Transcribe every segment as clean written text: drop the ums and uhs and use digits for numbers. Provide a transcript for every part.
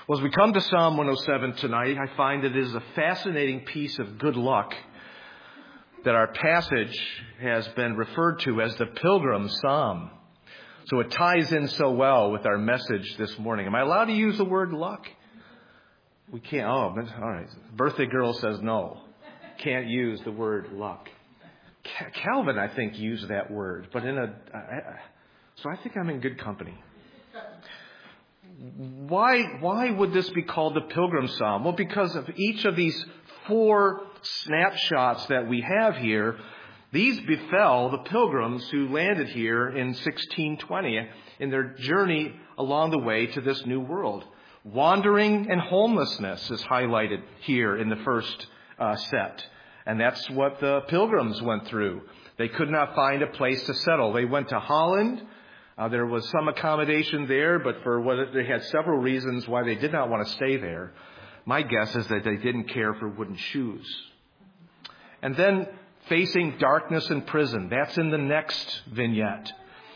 Well, as we come to Psalm 107 tonight, I find it is a fascinating piece of good luck that our passage has been referred to as the Pilgrim Psalm. So it ties in so well with our message this morning. Am I allowed to use the word luck? We can't. Oh, all right. Birthday girl says no. Can't use the word luck. Calvin, I think, used that word, but so I think I'm in good company. Why would this be called the Pilgrim Psalm? Well, because of each of these four snapshots that we have here, these befell the pilgrims who landed here in 1620 in their journey along the way to this new world. Wandering and homelessness is highlighted here in the first set. And that's what the pilgrims went through. They could not find a place to settle. They went to Holland. There was some accommodation there, but they had several reasons why they did not want to stay there. My guess is that they didn't care for wooden shoes. And then facing darkness and prison. That's in the next vignette.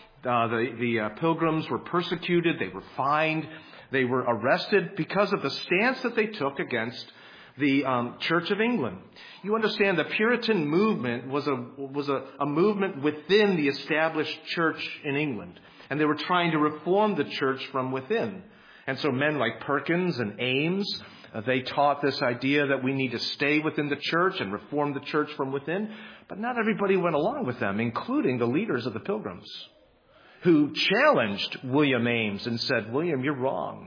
The pilgrims were persecuted. They were fined. They were arrested because of the stance that they took against the Church of England. You understand the Puritan movement was a movement within the established church in England. And they were trying to reform the church from within. And so men like Perkins and Ames, they taught this idea that we need to stay within the church and reform the church from within. But not everybody went along with them, including the leaders of the Pilgrims, who challenged William Ames and said, "William, you're wrong.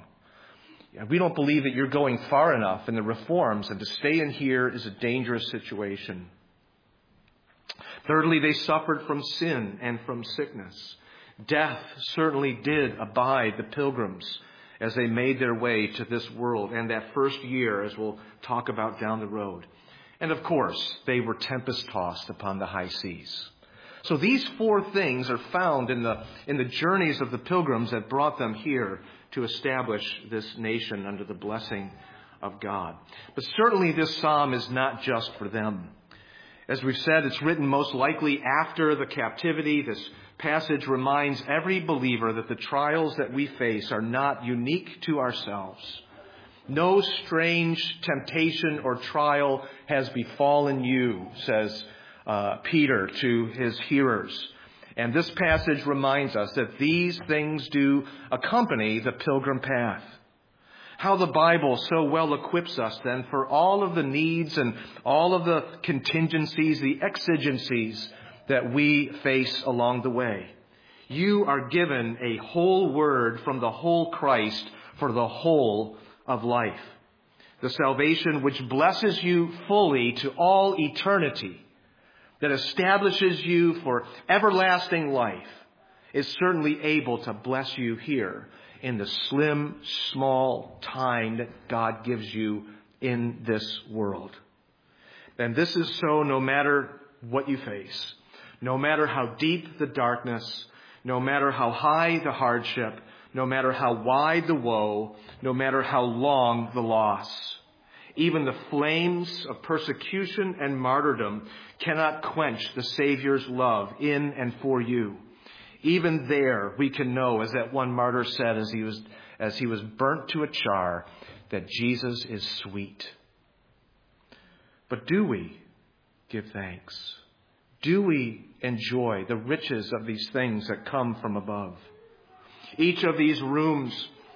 We don't believe that you're going far enough in the reforms, and to stay in here is a dangerous situation." Thirdly, they suffered from sin and from sickness. Death certainly did abide the pilgrims as they made their way to this world and that first year, as we'll talk about down the road. And of course, they were tempest-tossed upon the high seas. So these four things are found in the journeys of the pilgrims that brought them here to establish this nation under the blessing of God. But certainly this psalm is not just for them. As we've said, it's written most likely after the captivity. This passage reminds every believer that the trials that we face are not unique to ourselves. No strange temptation or trial has befallen you, says Peter to his hearers. And this passage reminds us that these things do accompany the pilgrim path. How the Bible so well equips us then for all of the needs and all of the contingencies, the exigencies that we face along the way. You are given a whole word from the whole Christ for the whole of life. The salvation which blesses you fully to all eternity, that establishes you for everlasting life, is certainly able to bless you here in the slim, small time that God gives you in this world. And this is so no matter what you face, no matter how deep the darkness, no matter how high the hardship, no matter how wide the woe, no matter how long the loss. Even the flames of persecution and martyrdom cannot quench the Savior's love in and for you. Even there we can know, as that one martyr said as he was burnt to a char, that Jesus is sweet. But do we give thanks? Do we enjoy the riches of these things that come from above? Each of these rooms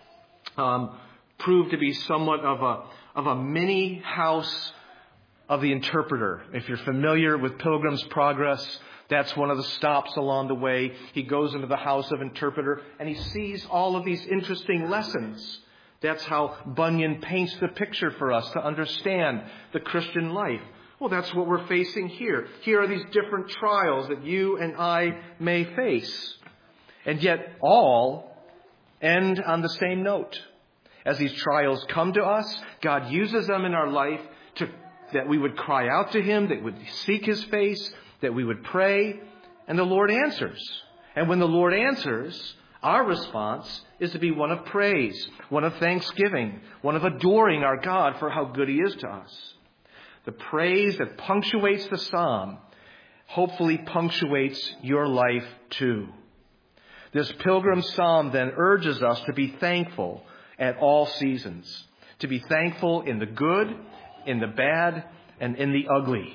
prove to be somewhat of a mini house of the interpreter. If you're familiar with Pilgrim's Progress, that's one of the stops along the way. He goes into the house of interpreter and he sees all of these interesting lessons. That's how Bunyan paints the picture for us to understand the Christian life. Well, that's what we're facing here. Here are these different trials that you and I may face. And yet all end on the same note. As these trials come to us, God uses them in our life that we would cry out to Him, that we would seek His face, that we would pray, and the Lord answers. And when the Lord answers, our response is to be one of praise, one of thanksgiving, one of adoring our God for how good He is to us. The praise that punctuates the psalm hopefully punctuates your life too. This pilgrim psalm then urges us to be thankful at all seasons, to be thankful in the good, in the bad, and in the ugly.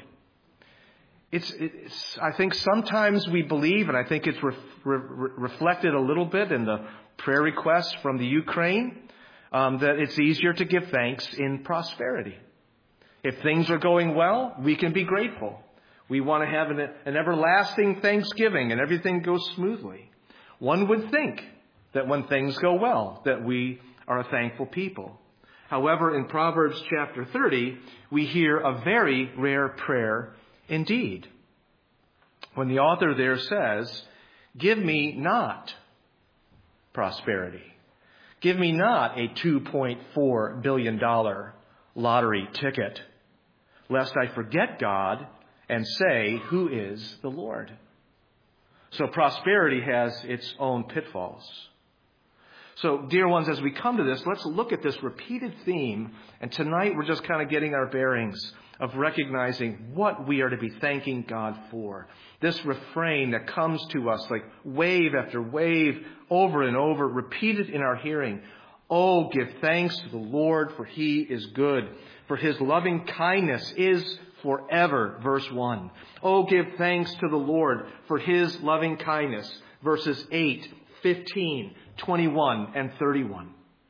I think sometimes we believe, and I think it's reflected a little bit in the prayer requests from the Ukraine, that it's easier to give thanks in prosperity. If things are going well, we can be grateful. We want to have an everlasting thanksgiving and everything goes smoothly. One would think that when things go well, that we are a thankful people. However, in Proverbs chapter 30, we hear a very rare prayer indeed, when the author there says, "Give me not prosperity. Give me not a $2.4 billion lottery ticket, lest I forget God and say, 'Who is the Lord?'" So prosperity has its own pitfalls. So, dear ones, as we come to this, let's look at this repeated theme. And tonight we're just kind of getting our bearings of recognizing what we are to be thanking God for. This refrain that comes to us like wave after wave, over and over, repeated in our hearing. "Oh, give thanks to the Lord, for He is good, for His loving kindness is forever," verse 1. "Oh, give thanks to the Lord for His loving kindness," verses 8, 15, 21, and 31.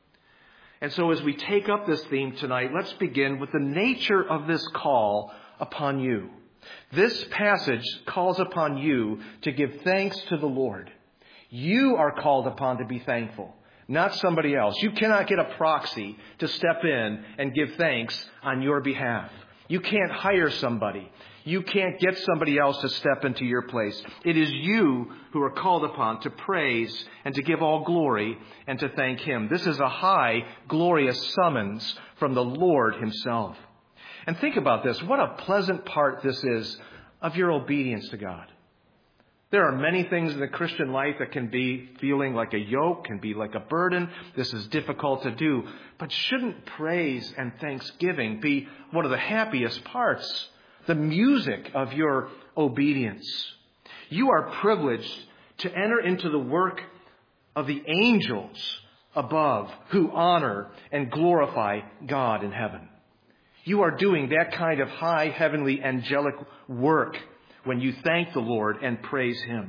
And so as we take up this theme tonight, let's begin with the nature of this call upon you. This passage calls upon you to give thanks to the Lord. You are called upon to be thankful, not somebody else. You cannot get a proxy to step in and give thanks on your behalf. You can't hire somebody. You can't get somebody else to step into your place. It is you who are called upon to praise and to give all glory and to thank Him. This is a high, glorious summons from the Lord Himself. And think about this. What a pleasant part this is of your obedience to God. There are many things in the Christian life that can be feeling like a yoke, can be like a burden. This is difficult to do. But shouldn't praise and thanksgiving be one of the happiest parts? The music of your obedience. You are privileged to enter into the work of the angels above who honor and glorify God in heaven. You are doing that kind of high heavenly angelic work when you thank the Lord and praise Him.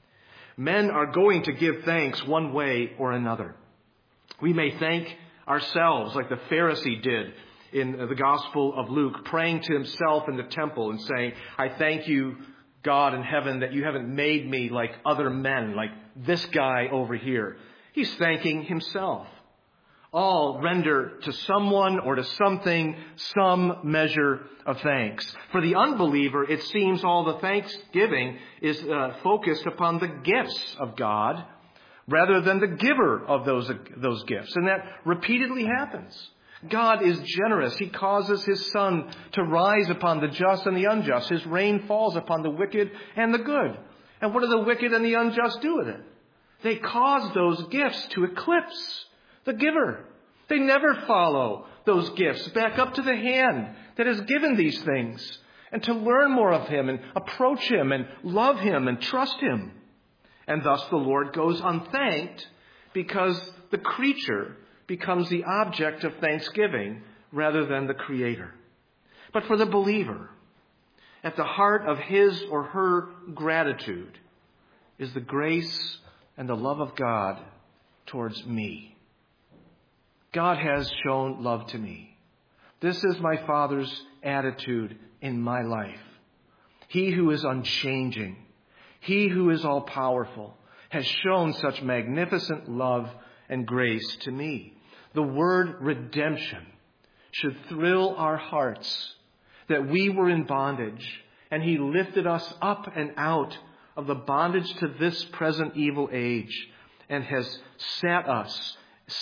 Men are going to give thanks one way or another. We may thank ourselves like the Pharisee did in the Gospel of Luke, praying to himself in the temple and saying, "I thank you, God in heaven, that you haven't made me like other men, like this guy over here." He's thanking himself. All render to someone or to something some measure of thanks. For the unbeliever, it seems all the thanksgiving is focused upon the gifts of God rather than the giver of those gifts. And that repeatedly happens. God is generous. He causes His sun to rise upon the just and the unjust. His rain falls upon the wicked and the good. And what do the wicked and the unjust do with it? They cause those gifts to eclipse the giver. They never follow those gifts back up to the hand that has given these things, and to learn more of Him and approach Him and love Him and trust Him. And thus the Lord goes unthanked because the creature becomes the object of thanksgiving rather than the Creator. But for the believer, at the heart of his or her gratitude is the grace and the love of God towards me. God has shown love to me. This is my Father's attitude in my life. He who is unchanging, He who is all-powerful, has shown such magnificent love and grace to me. The word redemption should thrill our hearts that we were in bondage and He lifted us up and out of the bondage to this present evil age and has set us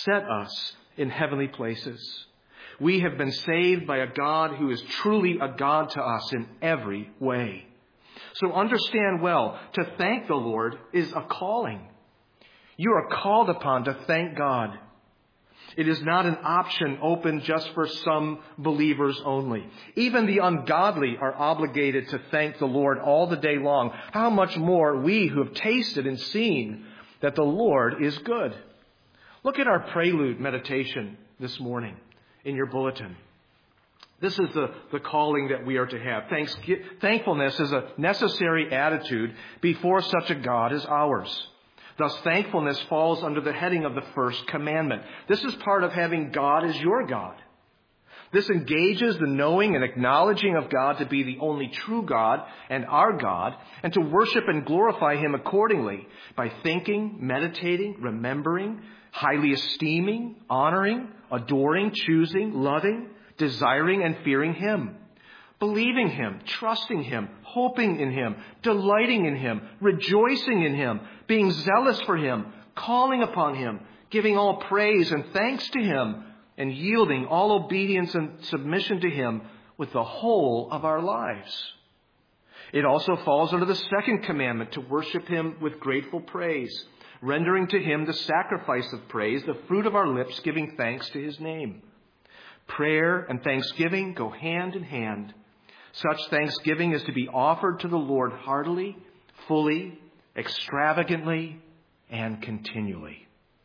in heavenly places. We have been saved by a God who is truly a God to us in every way. So understand well, to thank the Lord is a calling. You are called upon to thank God. It is not an option open just for some believers only. Even the ungodly are obligated to thank the Lord all the day long. How much more we who have tasted and seen that the Lord is good. Look at our prelude meditation this morning in your bulletin. This is the calling that we are to have. Thankfulness is a necessary attitude before such a God as ours. Thus, thankfulness falls under the heading of the first commandment. This is part of having God as your God. This engages the knowing and acknowledging of God to be the only true God and our God, and to worship and glorify Him accordingly by thinking, meditating, remembering, highly esteeming, honoring, adoring, choosing, loving, desiring, and fearing Him, believing Him, trusting Him, hoping in Him, delighting in Him, rejoicing in Him, being zealous for Him, calling upon Him, giving all praise and thanks to Him, and yielding all obedience and submission to Him with the whole of our lives. It also falls under the second commandment to worship Him with grateful praise, rendering to Him the sacrifice of praise, the fruit of our lips, giving thanks to His name. Prayer and thanksgiving go hand in hand. Such thanksgiving is to be offered to the Lord heartily, fully, extravagantly, and continually.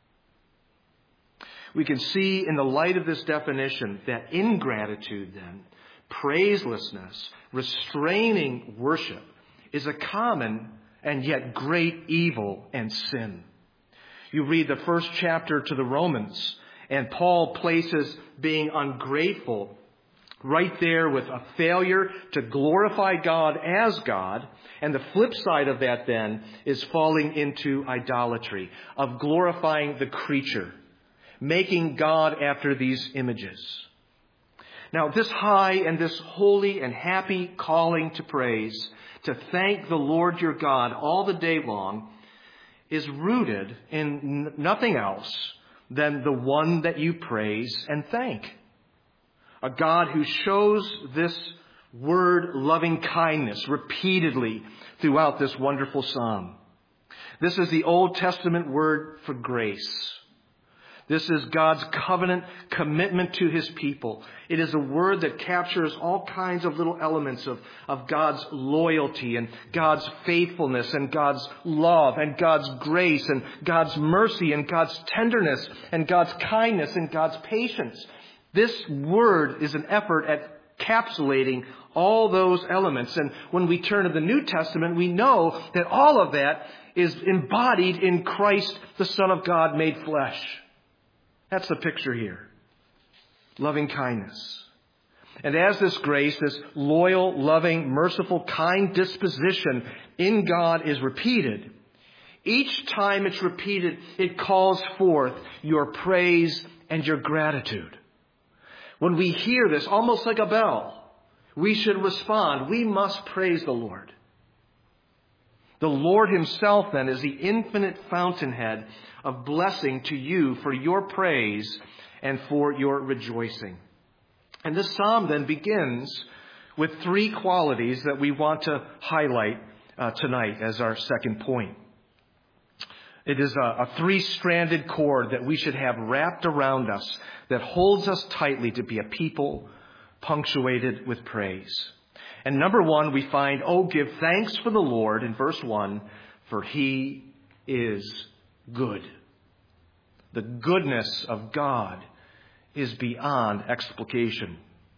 We can see in the light of this definition that ingratitude, then, praiselessness, restraining worship, is a common and yet great evil and sin. You read the first chapter to the Romans, and Paul places being ungrateful right there with a failure to glorify God as God. And the flip side of that then is falling into idolatry, of glorifying the creature, making God after these images. Now, this high and this holy and happy calling to praise, to thank the Lord your God all the day long, is rooted in nothing else than the one that you praise and thank. A God who shows this word loving kindness repeatedly throughout this wonderful psalm. This is the Old Testament word for grace. This is God's covenant commitment to His people. It is a word that captures all kinds of little elements of God's loyalty and God's faithfulness and God's love and God's grace and God's mercy and God's tenderness and God's kindness and God's patience. This word is an effort at encapsulating all those elements. And when we turn to the New Testament, we know that all of that is embodied in Christ, the Son of God made flesh. That's the picture here. Loving kindness. And as this grace, this loyal, loving, merciful, kind disposition in God is repeated, each time it's repeated, it calls forth your praise and your gratitude. When we hear this, almost like a bell, we should respond. We must praise the Lord. The Lord Himself, then, is the infinite fountainhead of blessing to you for your praise and for your rejoicing. And this psalm then begins with three qualities that we want to highlight tonight as our second point. It is a three-stranded cord that we should have wrapped around us that holds us tightly to be a people punctuated with praise. And number one, we find, give thanks for the Lord in verse 1, for He is good. The goodness of God is beyond explication.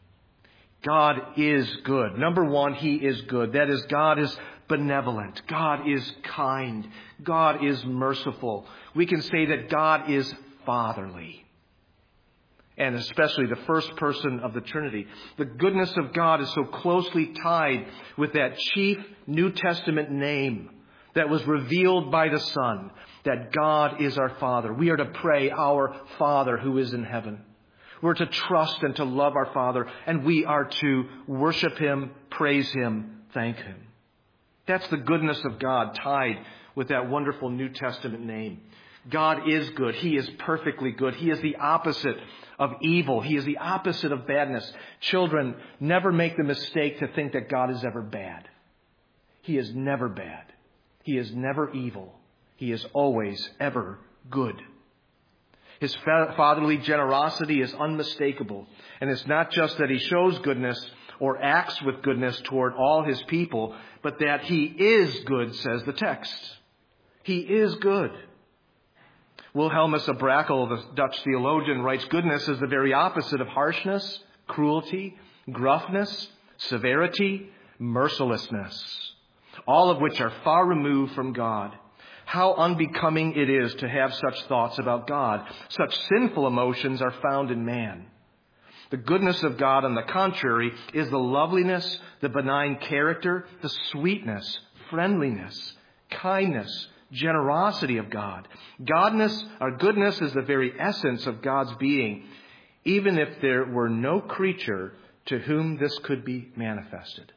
God is good. Number one, He is good. That is, God is benevolent. God is kind. God is merciful. We can say that God is fatherly. And especially the first person of the Trinity. The goodness of God is so closely tied with that chief New Testament name that was revealed by the Son, that God is our Father. We are to pray, our Father who is in heaven. We're to trust and to love our Father, and we are to worship Him, praise Him, thank Him. That's the goodness of God tied with that wonderful New Testament name. God is good. He is perfectly good. He is the opposite of evil. He is the opposite of badness. Children, never make the mistake to think that God is ever bad. He is never bad. He is never evil. He is always ever good. His fatherly generosity is unmistakable. And it's not just that He shows goodness or acts with goodness toward all His people, but that He is good, says the text. He is good. Wilhelmus of Brakel, the Dutch theologian, writes, goodness is the very opposite of harshness, cruelty, gruffness, severity, mercilessness, all of which are far removed from God. How unbecoming it is to have such thoughts about God. Such sinful emotions are found in man. The goodness of God, on the contrary, is the loveliness, the benign character, the sweetness, friendliness, kindness, generosity of God. Goodness is the very essence of God's being, even if there were no creature to whom this could be manifested.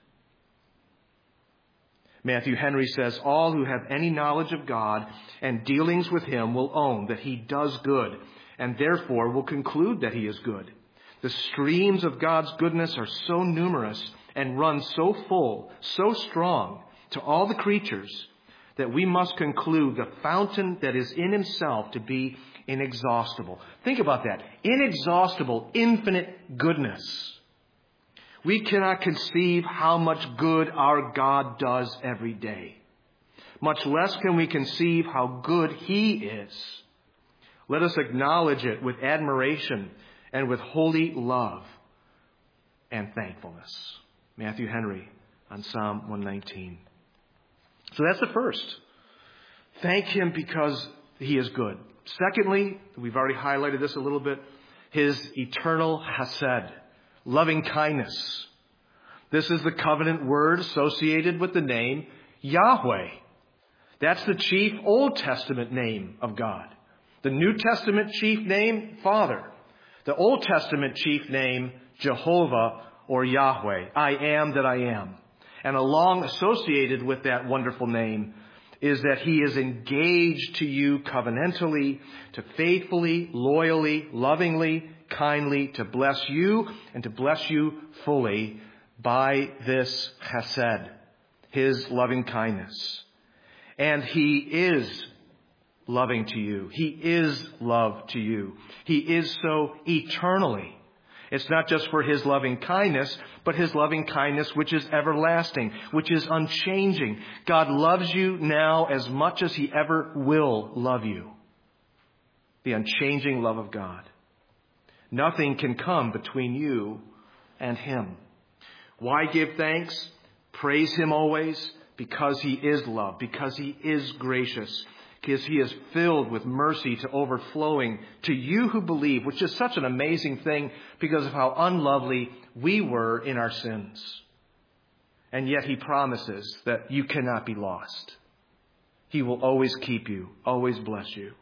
Matthew Henry says, all who have any knowledge of God and dealings with Him will own that He does good, and therefore will conclude that He is good. The streams of God's goodness are so numerous and run so full, so strong to all the creatures that we must conclude the fountain that is in Himself to be inexhaustible. Think about that. Inexhaustible, infinite goodness. We cannot conceive how much good our God does every day. Much less can we conceive how good He is. Let us acknowledge it with admiration and with holy love and thankfulness. Matthew Henry on Psalm 119. So that's the first. Thank Him because He is good. Secondly, we've already highlighted this a little bit, His eternal hesed, loving kindness. This is the covenant word associated with the name Yahweh. That's the chief Old Testament name of God. The New Testament chief name, Father. The Old Testament chief name, Jehovah or Yahweh. I am that I am. And along associated with that wonderful name is that He is engaged to you covenantally, to faithfully, loyally, lovingly, kindly, to bless you and to bless you fully by this chesed, His loving kindness. And He is loving to you. He is love to you. He is so eternally. It's not just for His loving kindness, but His loving kindness which is everlasting, which is unchanging. God loves you now as much as He ever will love you. The unchanging love of God. Nothing can come between you and Him. Why give thanks? Praise Him always because He is love, because He is gracious, because He is filled with mercy to overflowing to you who believe, which is such an amazing thing because of how unlovely we were in our sins. And yet He promises that you cannot be lost. He will always keep you, always bless you.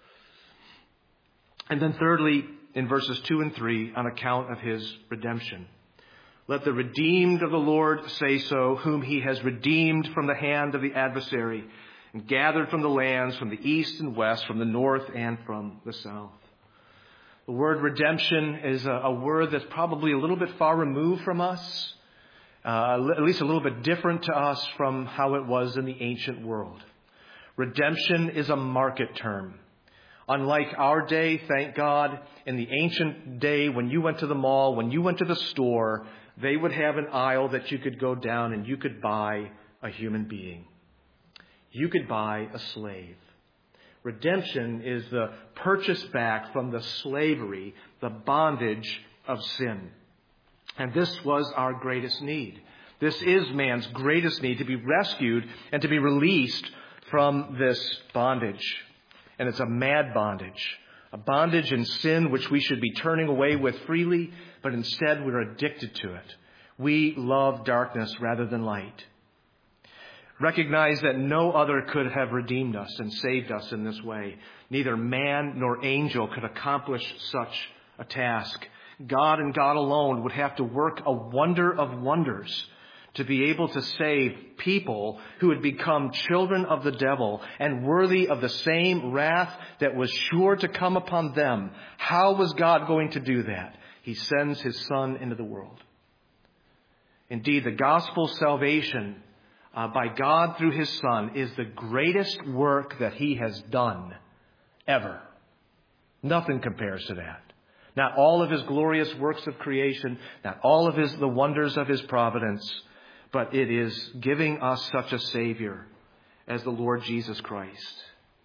And then thirdly, in verses 2 and 3, on account of His redemption. Let the redeemed of the Lord say so, whom He has redeemed from the hand of the adversary, and gathered from the lands, from the east and west, from the north and from the south. The word redemption is a word that's probably a little bit far removed from us, at least a little bit different to us from how it was in the ancient world. Redemption is a market term. Unlike our day, thank God, in the ancient day when you went to the mall, when you went to the store, they would have an aisle that you could go down and you could buy a human being. You could buy a slave. Redemption is the purchase back from the slavery, the bondage of sin. And this was our greatest need. This is man's greatest need, to be rescued and to be released from this bondage. And it's a mad bondage. A bondage in sin which we should be turning away with freely, but instead we're addicted to it. We love darkness rather than light. Recognize that no other could have redeemed us and saved us in this way. Neither man nor angel could accomplish such a task. God and God alone would have to work a wonder of wonders to be able to save people who had become children of the devil and worthy of the same wrath that was sure to come upon them. How was God going to do that? He sends His Son into the world. Indeed, the gospel salvation by God through His Son is the greatest work that He has done ever. Nothing compares to that. Not all of His glorious works of creation, not all of the wonders of His providence, but it is giving us such a Savior as the Lord Jesus Christ.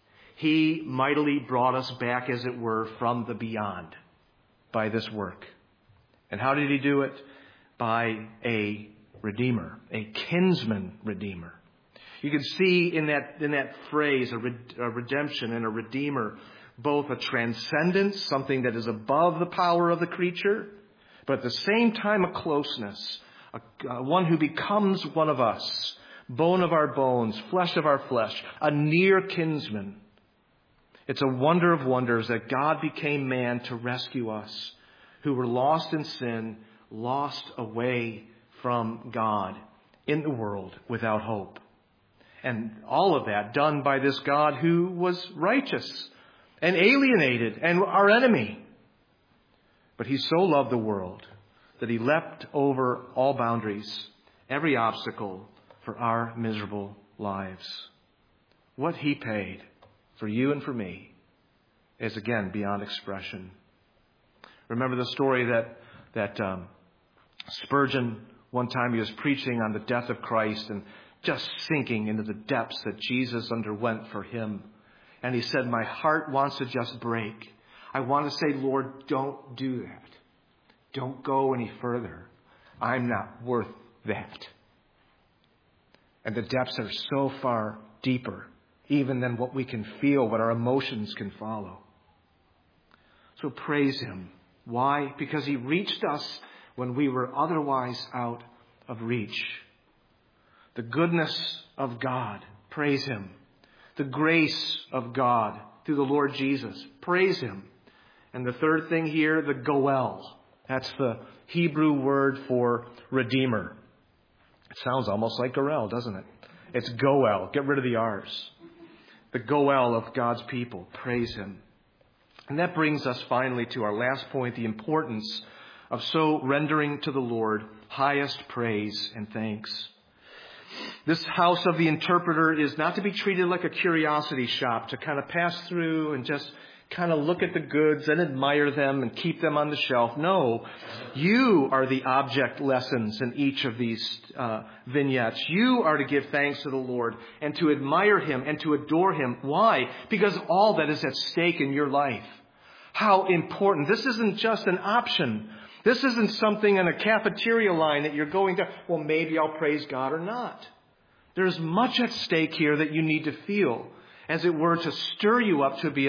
He mightily brought us back, as it were, from the beyond by this work. And how did he do it? By a Redeemer, a kinsman Redeemer. You can see in that phrase, a redemption and a Redeemer, both a transcendence, something that is above the power of the creature, but at the same time a closeness, one who becomes one of us, bone of our bones, flesh of our flesh, a near kinsman. It's a wonder of wonders that God became man to rescue us, who were lost in sin, lost away from God, in the world without hope. And all of that done by this God who was righteous and alienated and our enemy. But he so loved the world that he leapt over all boundaries, every obstacle for our miserable lives. What he paid for you and for me is, again, beyond expression. Remember the story that Spurgeon, one time he was preaching on the death of Christ and just sinking into the depths that Jesus underwent for him. And he said, my heart wants to just break. I want to say, Lord, don't do that. Don't go any further. I'm not worth that. And the depths are so far deeper, even than what we can feel, what our emotions can follow. So praise him. Why? Because he reached us when we were otherwise out of reach. The goodness of God, praise him. The grace of God through the Lord Jesus, praise him. And the third thing here, the goel. That's the Hebrew word for redeemer. It sounds almost like Gorel, doesn't it? It's goel. Get rid of the R's. The goel of God's people, praise him. And that brings us finally to our last point, the importance of so rendering to the Lord highest praise and thanks. This house of the interpreter is not to be treated like a curiosity shop to kind of pass through and just kind of look at the goods and admire them and keep them on the shelf. No, you are the object lessons in each of these vignettes. You are to give thanks to the Lord and to admire him and to adore him. Why? Because all that is at stake in your life. How important. This isn't just an option. This isn't something in a cafeteria line that you're going to, well, maybe I'll praise God or not. There's much at stake here that you need to feel, as it were, to stir you up to be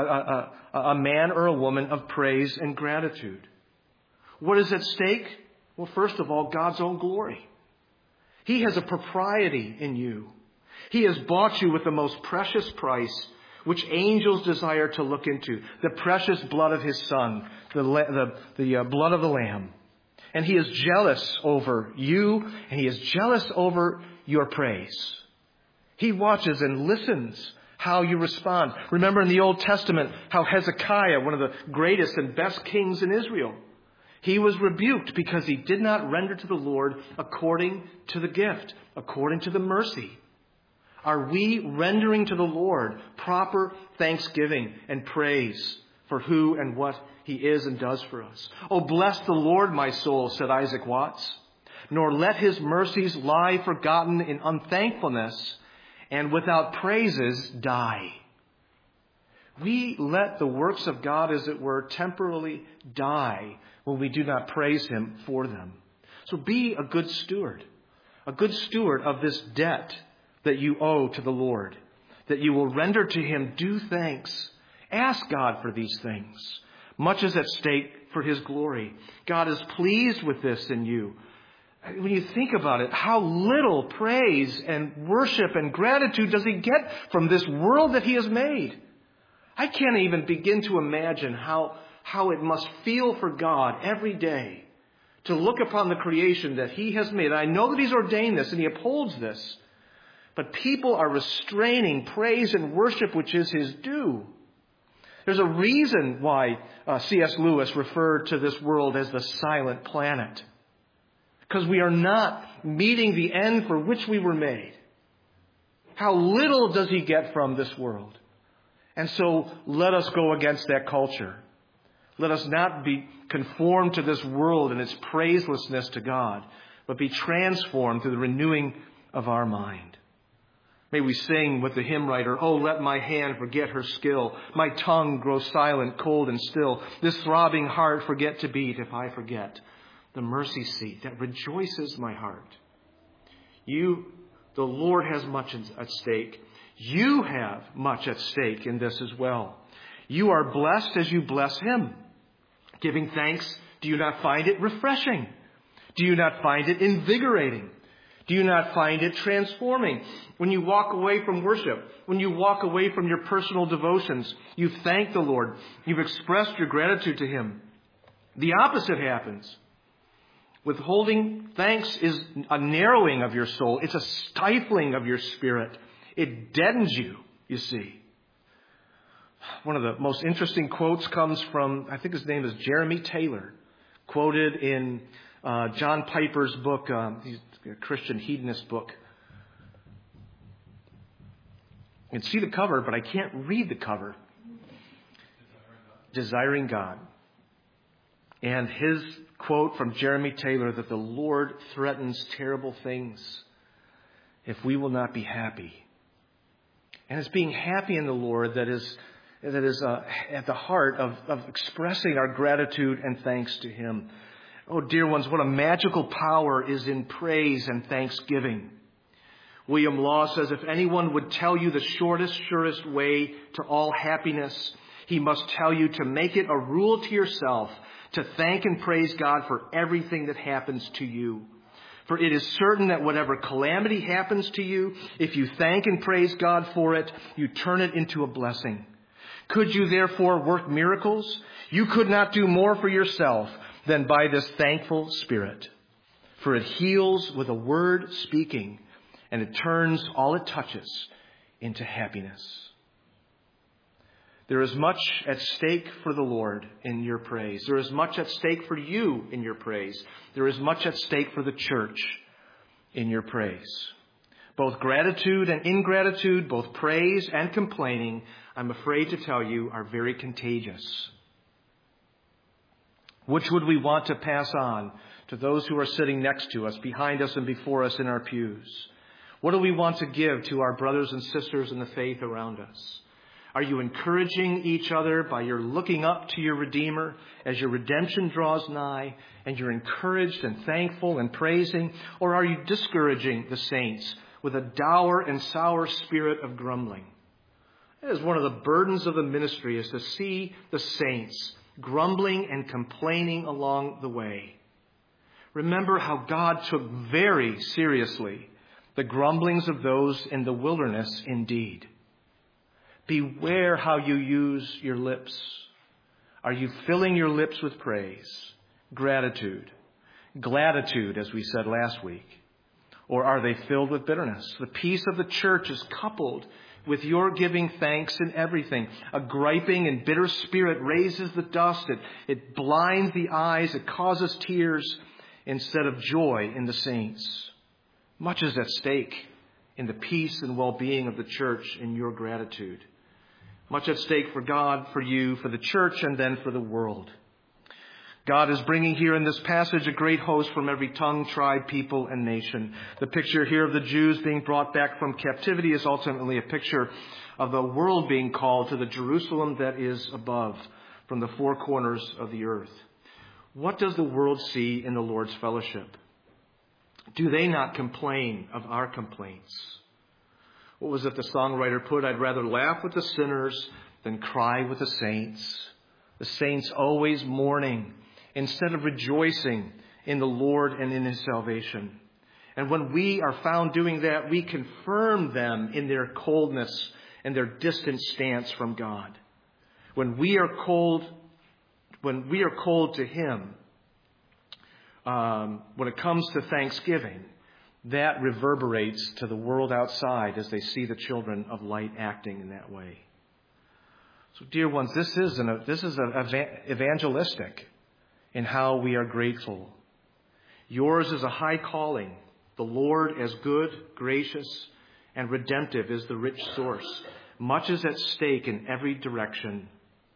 a man or a woman of praise and gratitude. What is at stake? Well, first of all, God's own glory. He has a propriety in you. He has bought you with the most precious price, which angels desire to look into, the precious blood of his Son, the blood of the Lamb. And he is jealous over you, and he is jealous over your praise. He watches and listens how you respond. Remember in the Old Testament how Hezekiah, one of the greatest and best kings in Israel, he was rebuked because he did not render to the Lord according to the gift, according to the mercy. Are we rendering to the Lord proper thanksgiving and praise for who and what he is and does for us? Oh, bless the Lord, my soul, said Isaac Watts, nor let his mercies lie forgotten in unthankfulness, and without praises die. We let the works of God, as it were, temporarily die when we do not praise him for them. So be a good steward of this debt that you owe to the Lord, that you will render to him due thanks. Ask God for these things. Much is at stake for his glory. God is pleased with this in you. When you think about it, how little praise and worship and gratitude does he get from this world that he has made? I can't even begin to imagine how it must feel for God every day to look upon the creation that he has made. I know that he's ordained this and he upholds this. But people are restraining praise and worship, which is his due. There's a reason why C.S. Lewis referred to this world as the silent planet. Because we are not meeting the end for which we were made. How little does he get from this world? And so let us go against that culture. Let us not be conformed to this world and its praiselessness to God, but be transformed through the renewing of our mind. May we sing with the hymn writer, "Oh, let my hand forget her skill, my tongue grow silent, cold and still, this throbbing heart forget to beat if I forget the mercy seat that rejoices my heart." The Lord has much at stake. You have much at stake in this as well. You are blessed as you bless Him. Giving thanks, do you not find it refreshing? Do you not find it invigorating? Do you not find it transforming? When you walk away from worship, when you walk away from your personal devotions, you thank the Lord. You've expressed your gratitude to Him. The opposite happens. Withholding thanks is a narrowing of your soul. It's a stifling of your spirit. It deadens you, you see. One of the most interesting quotes comes from, I think his name is Jeremy Taylor, quoted in John Piper's book, he's a Christian hedonist book. You can see the cover, but I can't read the cover. Desiring God. And his quote from Jeremy Taylor that the Lord threatens terrible things if we will not be happy. And it's being happy in the Lord that is at the heart of expressing our gratitude and thanks to Him. Oh, dear ones, what a magical power is in praise and thanksgiving. William Law says, if anyone would tell you the shortest, surest way to all happiness, he must tell you to make it a rule to yourself to thank and praise God for everything that happens to you. For it is certain that whatever calamity happens to you, if you thank and praise God for it, you turn it into a blessing. Could you therefore work miracles? You could not do more for yourself than by this thankful spirit. For it heals with a word speaking, and it turns all it touches into happiness. There is much at stake for the Lord in your praise. There is much at stake for you in your praise. There is much at stake for the church in your praise. Both gratitude and ingratitude, both praise and complaining, I'm afraid to tell you, are very contagious. Which would we want to pass on to those who are sitting next to us, behind us and before us in our pews? What do we want to give to our brothers and sisters in the faith around us? Are you encouraging each other by your looking up to your Redeemer as your redemption draws nigh, and you're encouraged and thankful and praising? Or are you discouraging the saints with a dour and sour spirit of grumbling? That is one of the burdens of the ministry, is to see the saints grumbling and complaining along the way. Remember how God took very seriously the grumblings of those in the wilderness indeed. Beware how you use your lips. Are you filling your lips with praise, gratitude, gratitude, as we said last week? Or are they filled with bitterness? The peace of the church is coupled with your giving thanks in everything. A griping and bitter spirit raises the dust. It blinds the eyes. It causes tears instead of joy in the saints. Much is at stake in the peace and well-being of the church in your gratitude. Much at stake for God, for you, for the church, and then for the world. God is bringing here in this passage a great host from every tongue, tribe, people, and nation. The picture here of the Jews being brought back from captivity is ultimately a picture of the world being called to the Jerusalem that is above, from the four corners of the earth. What does the world see in the Lord's fellowship? Do they not complain of our complaints? What was it the songwriter put? I'd rather laugh with the sinners than cry with the saints. The saints always mourning instead of rejoicing in the Lord and in His salvation. And when we are found doing that, we confirm them in their coldness and their distant stance from God. When we are cold to Him, when it comes to thanksgiving, that reverberates to the world outside as they see the children of light acting in that way. So, dear ones, this is evangelistic in how we are grateful. Yours is a high calling. The Lord, as good, gracious, and redemptive, is the rich source. Much is at stake in every direction.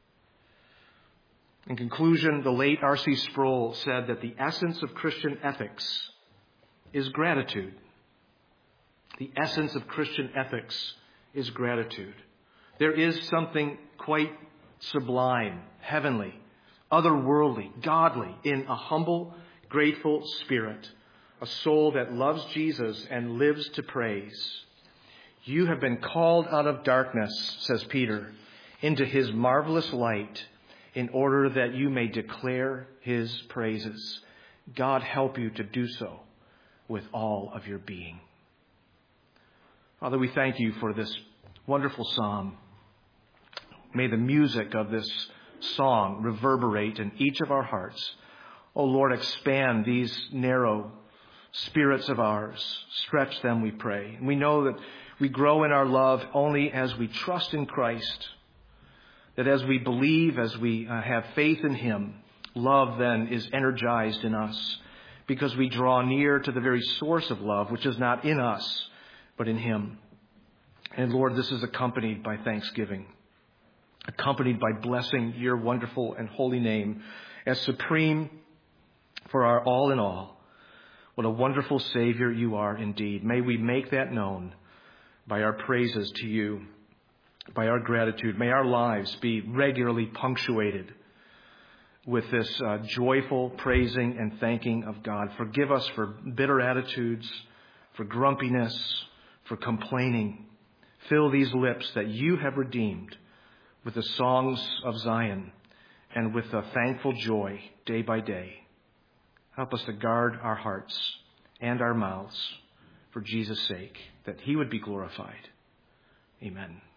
In conclusion, the late R.C. Sproul said that the essence of Christian ethics is gratitude. The essence of Christian ethics is gratitude. There is something quite sublime, heavenly, otherworldly, godly in a humble, grateful spirit, a soul that loves Jesus and lives to praise. You have been called out of darkness, says Peter, into his marvelous light in order that you may declare his praises. God help you to do so with all of your being. Father, we thank you for this wonderful psalm. May the music of this song reverberate in each of our hearts. Oh Lord, expand these narrow spirits of ours. Stretch them, we pray. And we know that we grow in our love only as we trust in Christ. That as we believe, as we have faith in him, love then is energized in us because we draw near to the very source of love, which is not in us, but in him. And Lord, this is accompanied by thanksgiving, accompanied by blessing your wonderful and holy name as supreme for our all in all. What a wonderful Savior you are indeed. May we make that known by our praises to you, by our gratitude. May our lives be regularly punctuated with this joyful praising and thanking of God. Forgive us for bitter attitudes, for grumpiness, for complaining. Fill these lips that you have redeemed with the songs of Zion and with a thankful joy day by day. Help us to guard our hearts and our mouths for Jesus' sake, that he would be glorified. Amen.